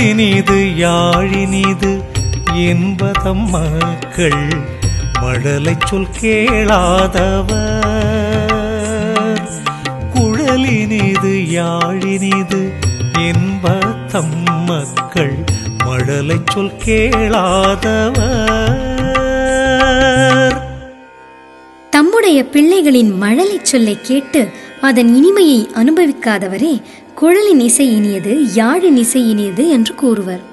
குழலினிது யாழினிது என்பதம் மக்கள் மழலை சொல் கேளாதவர். குழலினிது யாழினிது என்பதம் மக்கள் மழலை சொல் கேளாதவர். தம்முடைய பிள்ளைகளின் மழலை சொல்லை கேட்டு அதன் இனிமையை அனுபவிக்காதவரே குழலின் இசை இனியது யாழின் இசை இனியது என்று கூறுவர்.